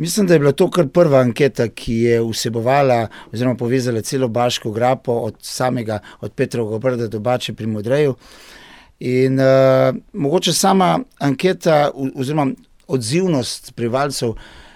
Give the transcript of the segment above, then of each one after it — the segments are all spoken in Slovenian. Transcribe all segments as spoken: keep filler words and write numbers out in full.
Mislim, da je bila to kar prva anketa, ki je vsebovala oziroma povezala celo Baško grapo od samega, od Petrovega Brda do Bače pri Modreju. In uh, mogoče sama anketa oziroma odzivnost prebivalcev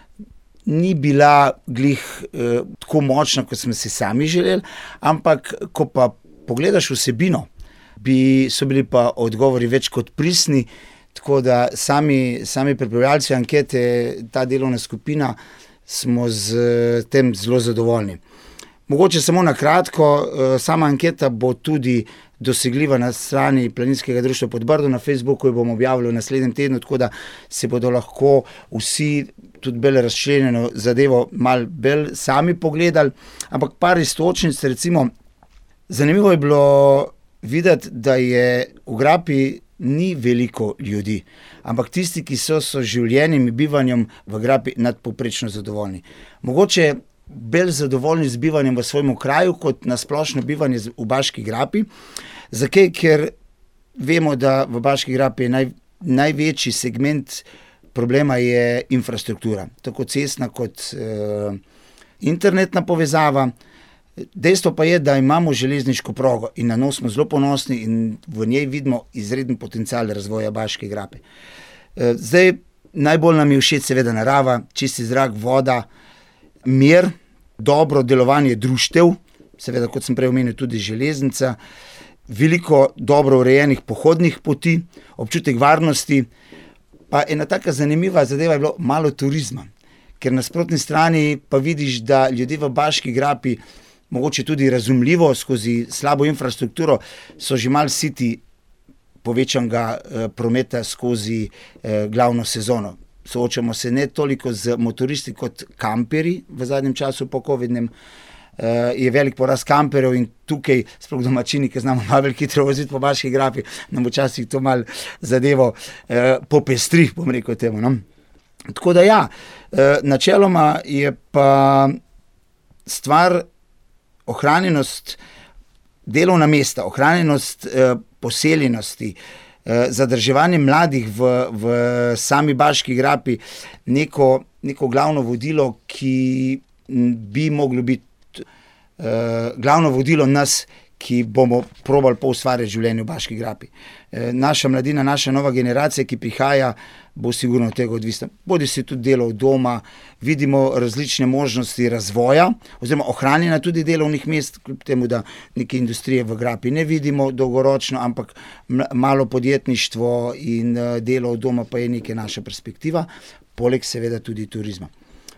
ni bila glih uh, tako močna, kot smo si sami želeli, ampak ko pa pogledaš vsebino, bi, so bili pa odgovori več kot pristni. Tako da sami, sami pripravljalci ankete, ta delovna skupina, smo z tem zelo zadovoljni. Mogoče samo na kratko, sama anketa bo tudi dosegljiva na strani Planinskega društva Podbrdo, na Facebooku jo bomo objavili v naslednjem tednu, tako da se bodo lahko vsi tudi bolj razčlenjeno zadevo malo bolj sami pogledali. Ampak par istočnic, recimo, zanimivo je bilo videti, da je v Grapi ni veliko ljudi, ampak tisti, ki so s življenjem in bivanjem v Grapi nadpovprečno zadovoljni. Mogoče bolj zadovoljni z bivanjem v svojem kraju, kot na splošno bivanje v Baški Grapi. Zakaj? Ker vemo, da v Baški Grapi je naj, največji segment problema je infrastruktura, tako cestna kot eh, internetna povezava. Dejstvo pa je, da imamo železniško progo in na njo smo zelo ponosni in v njej vidimo izreden potencial razvoja Baške Grape. Zdaj, najbolj nam je všeč seveda narava, čisti zrak, voda, mir, dobro delovanje društev, seveda, kot sem prej omenil, tudi železnica, veliko dobro urejenih pohodnih poti, občutek varnosti, pa ena taka zanimiva zadeva je bilo malo turizma, ker na nasprotni strani pa vidiš, da ljudje v Baški Grapi mogoče tudi razumljivo, skozi slabo infrastrukturo, so že malo siti povečanega eh, prometa skozi eh, glavno sezono. Soočamo se ne toliko z motoristi kot kamperi v zadnjem času po covidnem. Eh, je velik porast kamperov in tukaj, sploh domačini, ki znamo malo hitro voziti po Baški Grapi, nam včasih to malo zadevo eh, popestri, bom rekel temu. No? Tako da ja, eh, načeloma je pa stvar ohranjenost delovna mesta, ohranjenost eh, poseljenosti, eh, zadrževanje mladih v, v sami Baški Grapi neko, neko glavno vodilo, ki bi moglo biti eh, glavno vodilo nas, ki bomo probali poustvarjati življenje v Baški Grapi. Eh, naša mladina, naša nova generacija, ki prihaja, bo sigurno od tega odvisna. Bodi si tudi delo od doma, vidimo različne možnosti razvoja, oziroma ohranjena tudi delovnih mest, kljub temu, da neke industrije v Grapi ne vidimo dolgoročno, ampak malo podjetništvo in delo od doma pa je neka naša perspektiva, poleg seveda tudi turizma.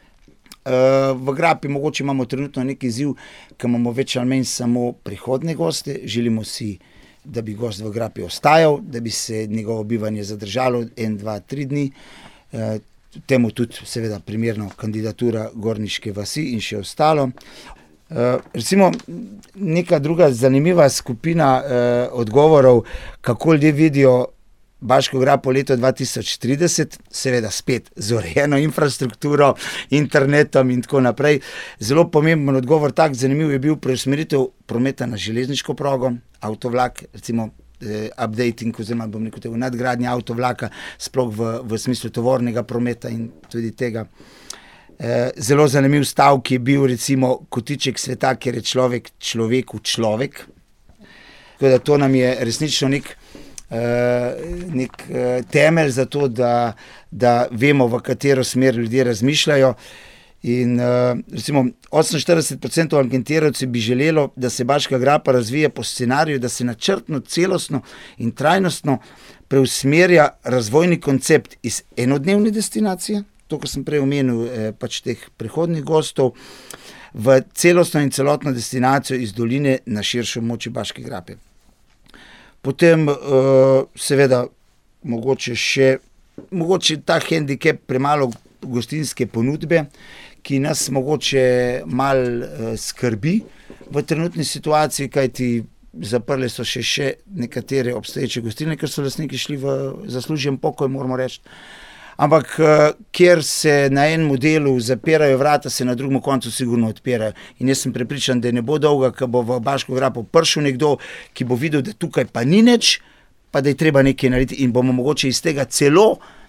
V Grapi mogoče imamo trenutno neki izziv, ki imamo več ali manj samo prihodne goste, želimo si, da bi gost v Grapi ostajal, da bi se njegovo bivanje zadržalo en, dva, tri dni. E, temu tudi seveda primerno kandidatura Gorniške vasi in še ostalo. E, recimo neka druga zanimiva skupina e, odgovorov, kako ljudje vidijo Baško Grapo leto dva tisoč trideset, seveda spet z urejeno infrastrukturo, internetom in tako naprej. Zelo pomemben odgovor, tak zanimiv je bil preusmeritev prometa na železniško progo, avtovlak, recimo eh, updating oziroma bom rekel tega nadgradnja avtovlaka, sploh v, v smislu tovornega prometa in tudi tega. Eh, zelo zanimiv stavek je bil recimo kotiček sveta, kjer je človek človeku človek. Tako da to nam je resnično nek Uh, nek uh, temelj za to, da, da vemo, v katero smer ljudje razmišljajo. In uh, recimo oseminštirideset procentov anketirancev bi želelo, da se Baška Grapa razvije po scenariju, da se načrtno, celostno in trajnostno preusmerja razvojni koncept iz enodnevne destinacije, to, kar sem prej omenil, eh, pač teh prihodnih gostov, v celostno in celotno destinacijo iz doline na širšo območje Baške Grape. Potem uh, seveda mogoče še mogoče ta hendikep premalo gostinske ponudbe, ki nas mogoče malo uh, skrbi v trenutni situaciji, kajti zaprli so še, še nekatere obstoječe gostilne, ker so lastniki šli v zaslužen pokoj, moramo reči. Ampak kjer se na enem delu zapirajo vrata, se na drugem koncu sigurno odpirajo. In jaz sem prepričan, da ne bo dolga, ko bo v Baško Grapo prišel nekdo, ki bo videl, da tukaj pa ni nič, pa da je treba nekaj narediti in bomo mogoče iz tega celo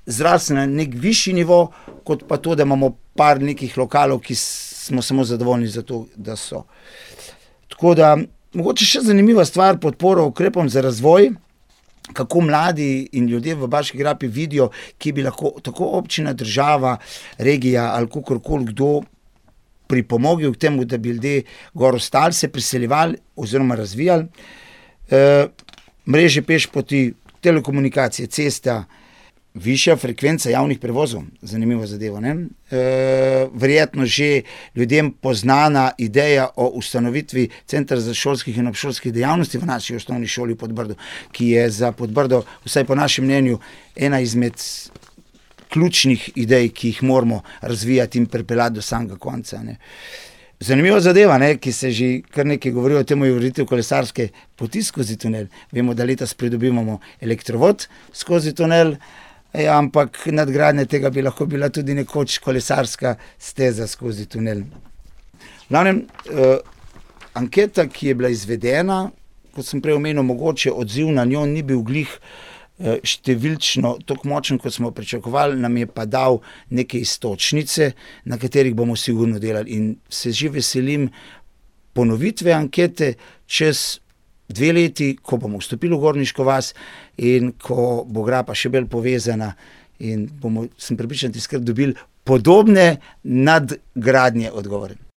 zrasli na nek višji nivo, kot pa to, da imamo par nekih lokalov, ki smo samo zadovoljni za to, da so. Tako da, mogoče še zanimiva stvar, podporo ukrepom za razvoj, kako mladi in ljudje v Baški grapi vidijo, ki bi lahko tako občina, država, regija ali kakorkoli kdo pripomogel k temu, da bi ljudje gor ostali, se priseljevali oziroma razvijali. E, mreže pešpoti, telekomunikacije, cesta, višja frekvenca javnih prevozov, zanimiva zadeva, ne? E, verjetno že ljudem poznana ideja o ustanovitvi Centra za šolskih in obšolskih dejavnosti v naši osnovni šoli v Podbrdu, ki je za Podbrdo, vsaj po našem mnenju, ena izmed ključnih idej, ki jih moramo razvijati in pripeljati do samega konca, ne. Zanimiva zadeva, ne, ki se že kar nekaj govori o tem, je ureditev kolesarske poti skozi tunel. Vemo, da letos pridobivamo elektrovod skozi tunel, ja, ampak nadgradnja tega bi lahko bila tudi nekoč kolesarska steza skozi tunel. V glavnem, eh, anketa, ki je bila izvedena, kot sem prej omenil, mogoče odziv na njo ni bil glih številčno tako močen, kot smo pričakovali, nam je pa dal neke iztočnice, na katerih bomo sigurno delali. In se že veselim ponovitve ankete čez dve leti, ko bomo vstopili v Gorniško vas in ko bo grapa še bolj povezana in bomo, sem prepričan, tiskrat dobili podobne nadgradnje odgovore.